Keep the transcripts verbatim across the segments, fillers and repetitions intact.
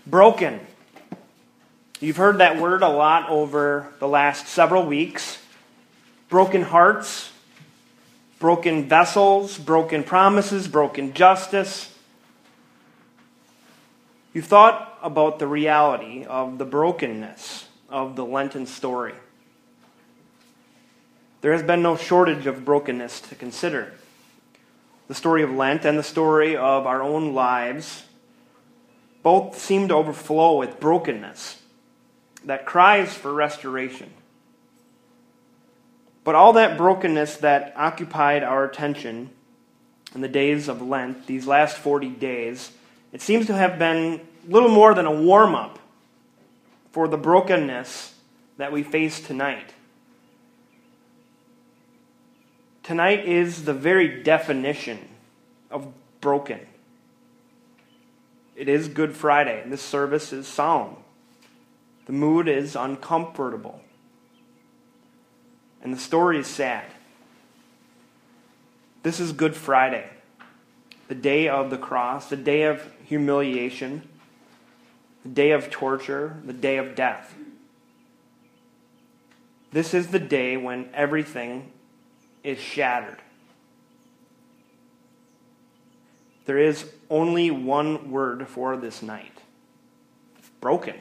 Broken. You've heard that word a lot over the last several weeks. Broken hearts, broken vessels, broken promises, broken justice. You've thought about the reality of the brokenness of the Lenten story. There has been no shortage of brokenness to consider. The story of Lent and the story of our own lives both seem to overflow with brokenness that cries for restoration. But all that brokenness that occupied our attention in the days of Lent, these last forty days, it seems to have been little more than a warm-up for the brokenness that we face tonight. Tonight is the very definition of broken. It is Good Friday. This service is solemn. The mood is uncomfortable. And the story is sad. This is Good Friday, the day of the cross, the day of humiliation, the day of torture, the day of death. This is the day when everything is shattered. There is only one word for this night: broken.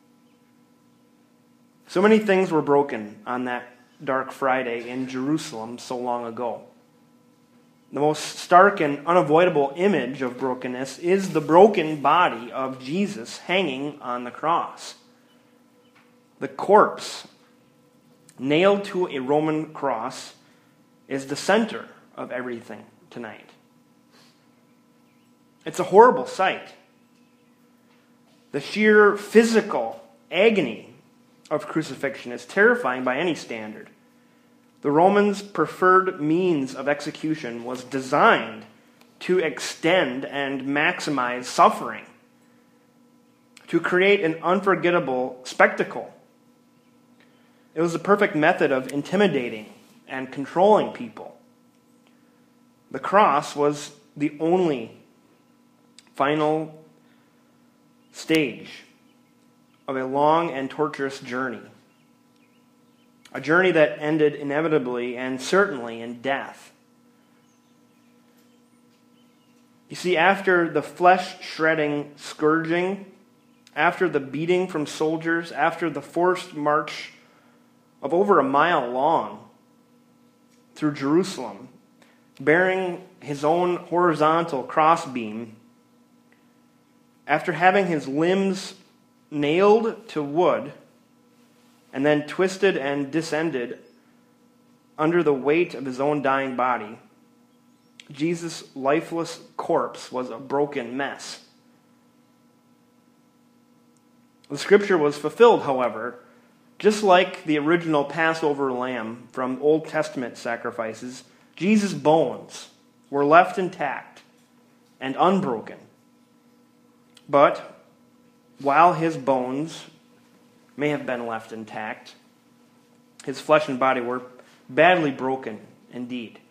So many things were broken on that dark Friday in Jerusalem so long ago. The most stark and unavoidable image of brokenness is the broken body of Jesus hanging on the cross. The corpse, nailed to a Roman cross, is the center of everything tonight. It's a horrible sight. The sheer physical agony of crucifixion is terrifying by any standard. The Romans' preferred means of execution was designed to extend and maximize suffering, to create an unforgettable spectacle. It was the perfect method of intimidating and controlling people. The cross was the only final stage of a long and torturous journey. A journey that ended inevitably and certainly in death. You see, after the flesh-shredding scourging, after the beating from soldiers, after the forced march of over a mile long through Jerusalem, bearing his own horizontal crossbeam, after having his limbs nailed to wood and then twisted and disended under the weight of his own dying body, Jesus' lifeless corpse was a broken mess. The scripture was fulfilled, however, just like the original Passover lamb from Old Testament sacrifices. Jesus' bones were left intact and unbroken. But while his bones may have been left intact, his flesh and body were badly broken indeed.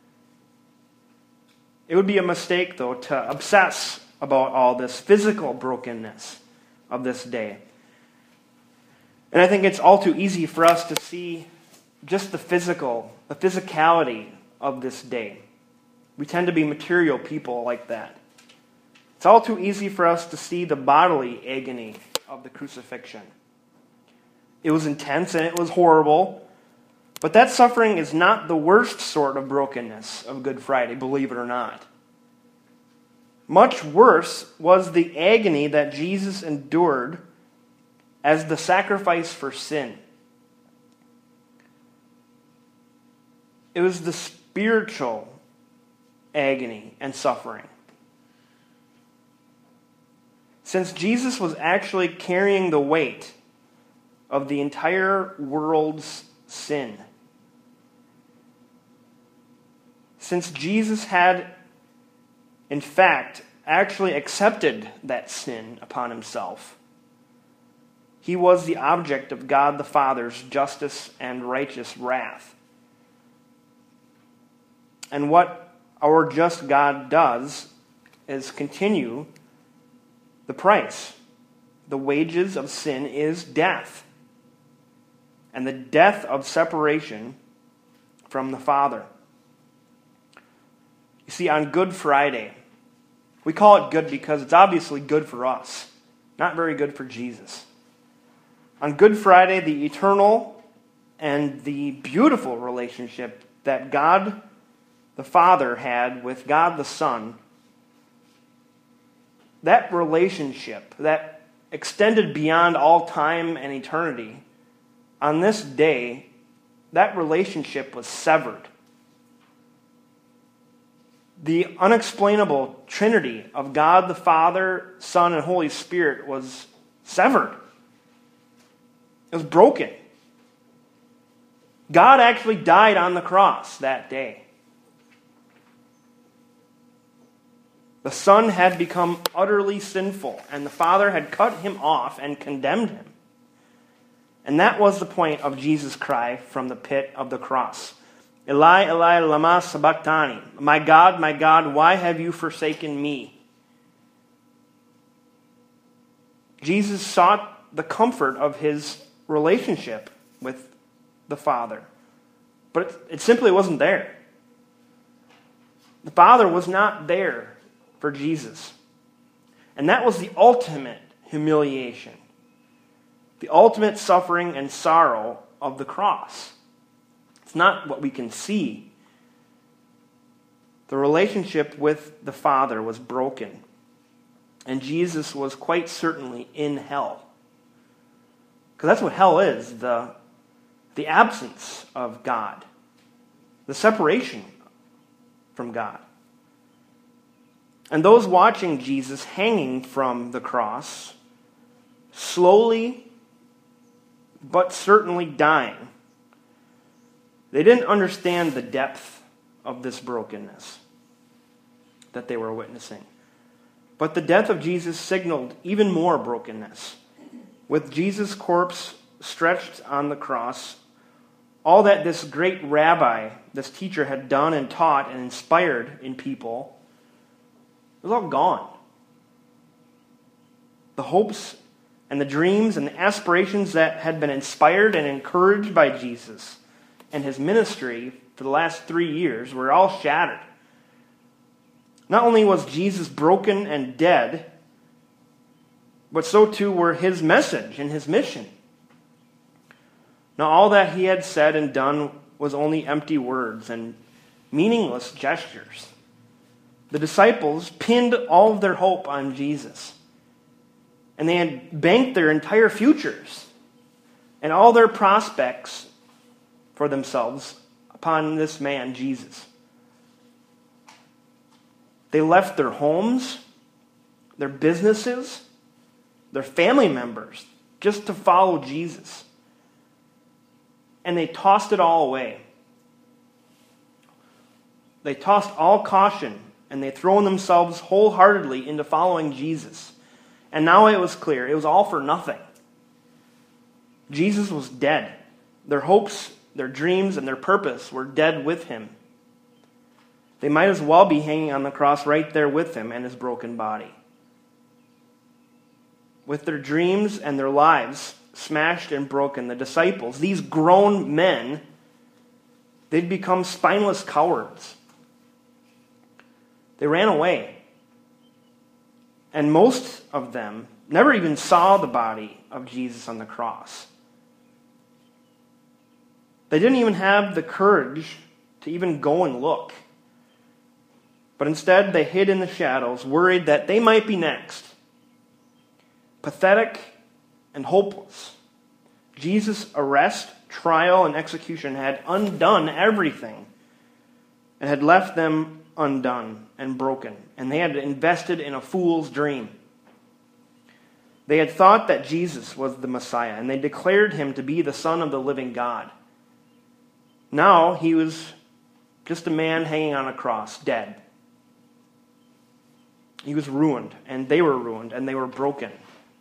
It would be a mistake, though, to obsess about all this physical brokenness of this day. And I think it's all too easy for us to see just the physical, the physicality of this day. We tend to be material people like that. It's all too easy for us to see the bodily agony of the crucifixion. It was intense and it was horrible, but that suffering is not the worst sort of brokenness of Good Friday, believe it or not. Much worse was the agony that Jesus endured as the sacrifice for sin. It was the spiritual agony and suffering. Since Jesus was actually carrying the weight of the entire world's sin. Since Jesus had, in fact, actually accepted that sin upon himself, he was the object of God the Father's justice and righteous wrath. And what our just God does is continue the price the wages of sin is death, and the death of separation from the Father. You see, on Good Friday, we call it good because it's obviously good for us, not very good for Jesus. On Good Friday, the eternal and the beautiful relationship that God the Father had with God the Son, that relationship, that extended beyond all time and eternity, on this day, that relationship was severed. The unexplainable Trinity of God the Father, Son, and Holy Spirit was severed. It was broken. God actually died on the cross that day. The Son had become utterly sinful, and the Father had cut him off and condemned him. And that was the point of Jesus' cry from the pit of the cross. Eli, Eli, lama sabachthani. My God, my God, why have you forsaken me? Jesus sought the comfort of his relationship with the Father. But it, it simply wasn't there. The Father was not there for Jesus. And that was the ultimate humiliation. The ultimate suffering and sorrow of the cross. It's not what we can see. The relationship with the Father was broken. And Jesus was quite certainly in hell. Because that's what hell is, the, the absence of God. The separation from God. And those watching Jesus hanging from the cross, slowly but certainly dying, they didn't understand the depth of this brokenness that they were witnessing. But the death of Jesus signaled even more brokenness. With Jesus' corpse stretched on the cross, all that this great rabbi, this teacher, had done and taught and inspired in people, it was all gone. The hopes and the dreams and the aspirations that had been inspired and encouraged by Jesus and his ministry for the last three years were all shattered. Not only was Jesus broken and dead, but so too were his message and his mission. Now all that he had said and done was only empty words and meaningless gestures. The disciples pinned all of their hope on Jesus. And they had banked their entire futures and all their prospects for themselves upon this man, Jesus. They left their homes, their businesses, their family members, just to follow Jesus. And they tossed it all away. They tossed all caution, and they thrown themselves wholeheartedly into following Jesus. And now it was clear, it was all for nothing. Jesus was dead. Their hopes, their dreams, and their purpose were dead with him. They might as well be hanging on the cross right there with him and his broken body. With their dreams and their lives smashed and broken, the disciples, these grown men, they'd become spineless cowards. They ran away. And most of them never even saw the body of Jesus on the cross. They didn't even have the courage to even go and look. But instead, they hid in the shadows, worried that they might be next. Pathetic and hopeless. Jesus' arrest, trial, and execution had undone everything and had left them undone and broken. And they had invested in a fool's dream. They had thought that Jesus was the Messiah, and they declared him to be the Son of the living God. Now he was just a man hanging on a cross, dead. He was ruined, and they were ruined, and they were broken.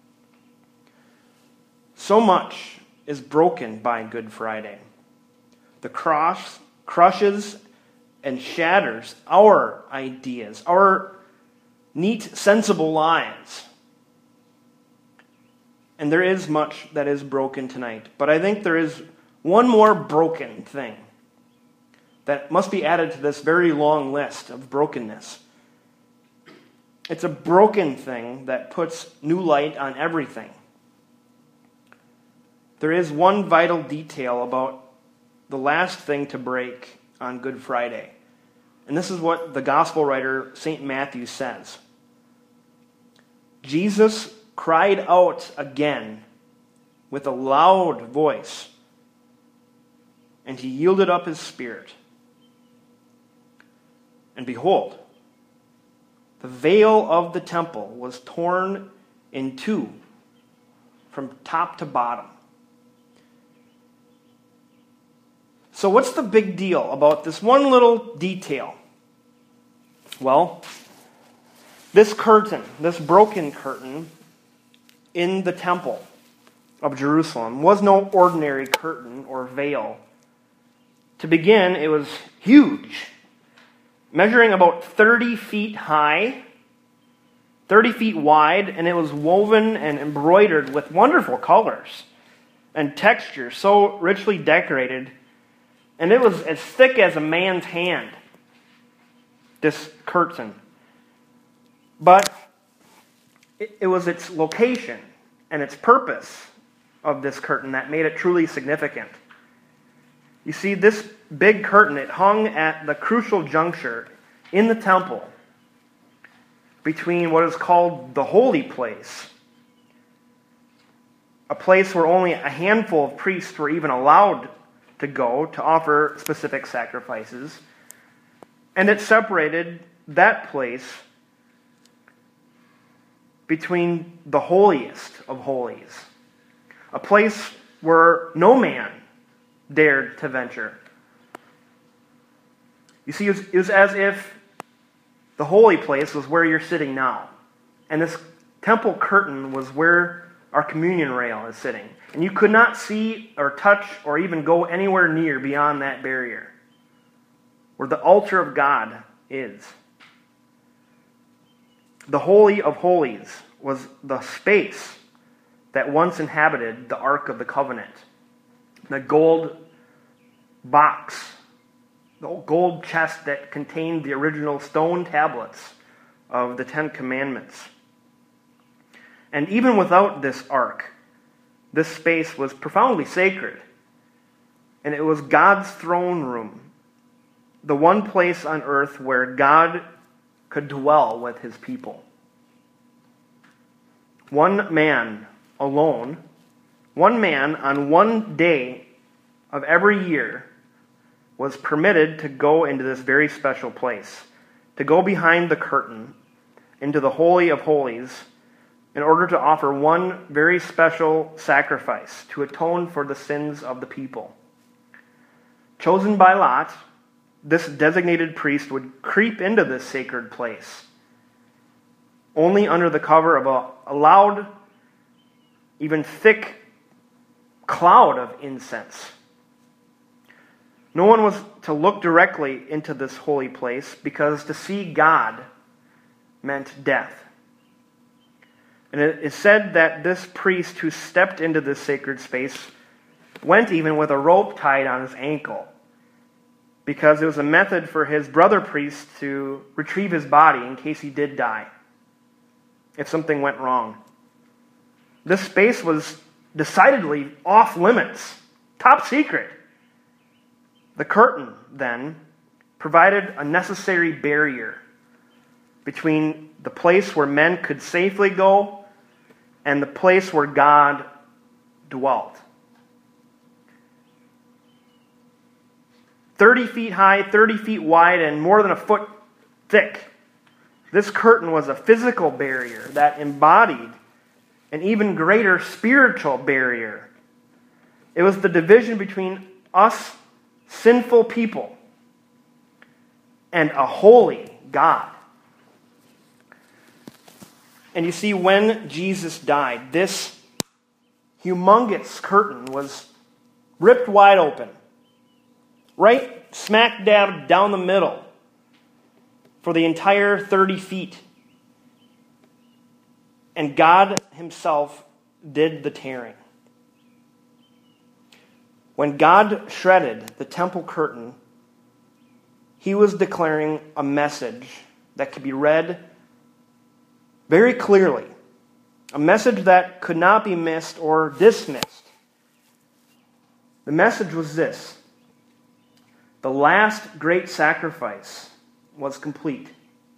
So much is broken by Good Friday. The cross crushes and shatters our ideas, our neat, sensible lives. And there is much that is broken tonight. But I think there is one more broken thing that must be added to this very long list of brokenness. It's a broken thing that puts new light on everything. There is one vital detail about the last thing to break on Good Friday. And this is what the gospel writer Saint Matthew says. Jesus cried out again with a loud voice, and he yielded up his spirit. And behold, the veil of the temple was torn in two from top to bottom. So what's the big deal about this one little detail? Well, this curtain, this broken curtain in the temple of Jerusalem was no ordinary curtain or veil. To begin, it was huge, measuring about thirty feet high, thirty feet wide, and it was woven and embroidered with wonderful colors and textures, so richly decorated. And it was as thick as a man's hand, this curtain. But it, it was its location and its purpose of this curtain that made it truly significant. You see, this big curtain, it hung at the crucial juncture in the temple between what is called the holy place, a place where only a handful of priests were even allowed to go to offer specific sacrifices, and it separated that place between the holiest of holies, a place where no man dared to venture. You see, it was, it was as if the holy place was where you're sitting now, and this temple curtain was where our communion rail is sitting. And you could not see or touch or even go anywhere near beyond that barrier, where the altar of God is. The Holy of Holies was the space that once inhabited the Ark of the Covenant, the gold box, the gold chest that contained the original stone tablets of the Ten Commandments. And even without this ark, this space was profoundly sacred. And it was God's throne room, the one place on earth where God could dwell with his people. One man alone, one man on one day of every year was permitted to go into this very special place, to go behind the curtain into the Holy of Holies, in order to offer one very special sacrifice to atone for the sins of the people. Chosen by lot, this designated priest would creep into this sacred place, only under the cover of a, a loud, even thick cloud of incense. No one was to look directly into this holy place, because to see God meant death. And it is said that this priest who stepped into this sacred space went even with a rope tied on his ankle, because it was a method for his brother priest to retrieve his body in case he did die, if something went wrong. This space was decidedly off limits, top secret. The curtain, then, provided a necessary barrier between the place where men could safely go and the place where God dwelt. Thirty feet high, thirty feet wide, and more than a foot thick, this curtain was a physical barrier that embodied an even greater spiritual barrier. It was the division between us sinful people and a holy God. And you see, when Jesus died, this humongous curtain was ripped wide open, right smack dab down the middle for the entire thirty feet. And God himself did the tearing. When God shredded the temple curtain, he was declaring a message that could be read very clearly. A message that could not be missed or dismissed. The message was this: the last great sacrifice was complete.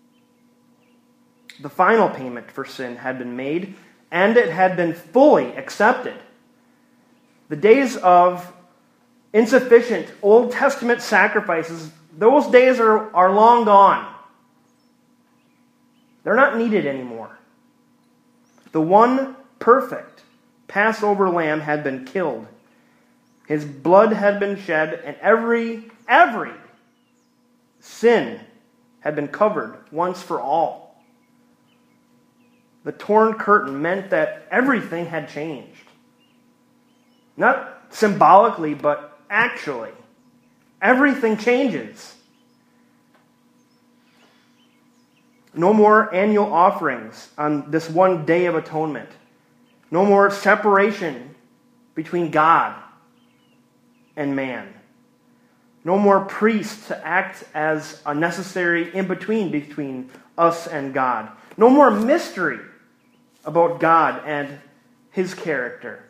The final payment for sin had been made, and it had been fully accepted. The days of insufficient Old Testament sacrifices, those days are, are long gone. They're not needed anymore. The one perfect Passover lamb had been killed. His blood had been shed, and every, every sin had been covered once for all. The torn curtain meant that everything had changed. Not symbolically, but actually. Everything changes. No more annual offerings on this one day of atonement. No more separation between God and man. No more priests to act as a necessary in-between between us and God. No more mystery about God and his character.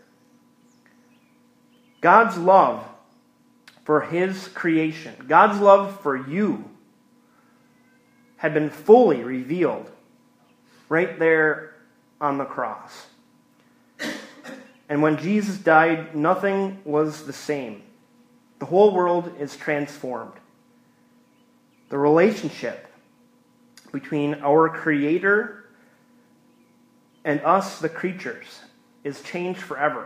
God's love for his creation, God's love for you, had been fully revealed right there on the cross. And when Jesus died, nothing was the same. The whole world is transformed. The relationship between our Creator and us, the creatures, is changed forever.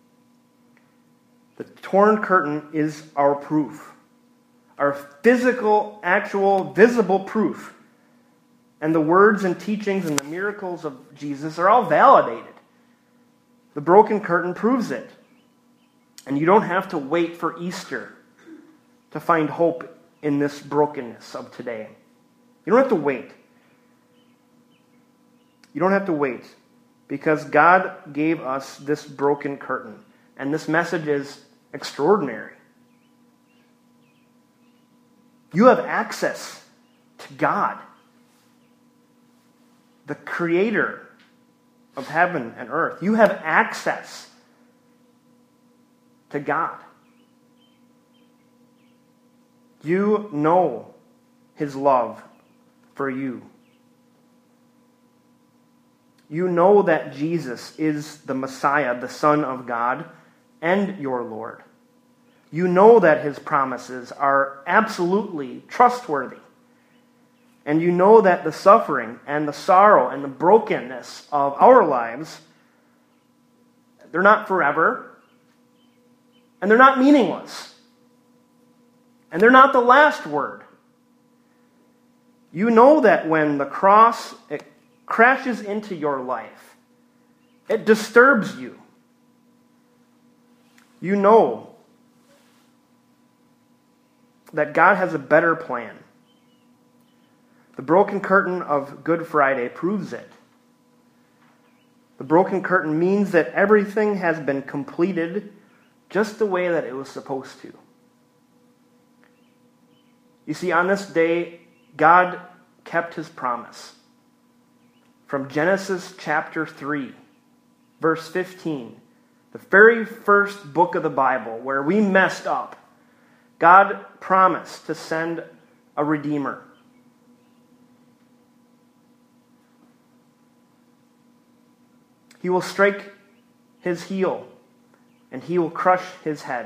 The torn curtain is our proof. Our physical, actual, visible proof. And the words and teachings and the miracles of Jesus are all validated. The broken curtain proves it. And you don't have to wait for Easter to find hope in this brokenness of today. You don't have to wait. You don't have to wait. Because God gave us this broken curtain. And this message is extraordinary. You have access to God, the Creator of heaven and earth. You have access to God. You know his love for you. You know that Jesus is the Messiah, the Son of God, and your Lord. You know that his promises are absolutely trustworthy. And you know that the suffering and the sorrow and the brokenness of our lives, they're not forever, and they're not meaningless, and they're not the last word. You know that when the cross it crashes into your life, it disturbs you. You know that God has a better plan. The broken curtain of Good Friday proves it. The broken curtain means that everything has been completed just the way that it was supposed to. You see, on this day, God kept his promise. From Genesis chapter three, verse fifteen, the very first book of the Bible where we messed up, God promised to send a Redeemer. He will strike his heel, and he will crush his head.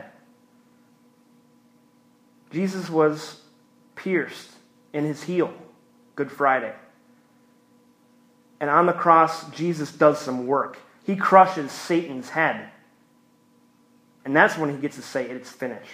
Jesus was pierced in his heel, Good Friday. And on the cross, Jesus does some work. He crushes Satan's head. And that's when he gets to say, it's finished.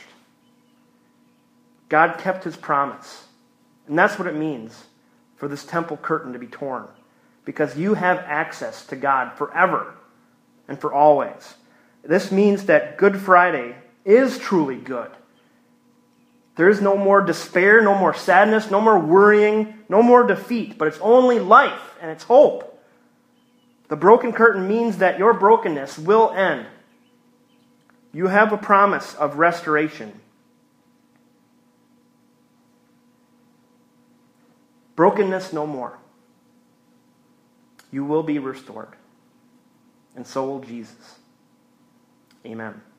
God kept his promise. And that's what it means for this temple curtain to be torn. Because you have access to God forever and for always. This means that Good Friday is truly good. There is no more despair, no more sadness, no more worrying, no more defeat, but it's only life and it's hope. The broken curtain means that your brokenness will end. You have a promise of restoration. Brokenness no more. You will be restored. And so will Jesus. Amen.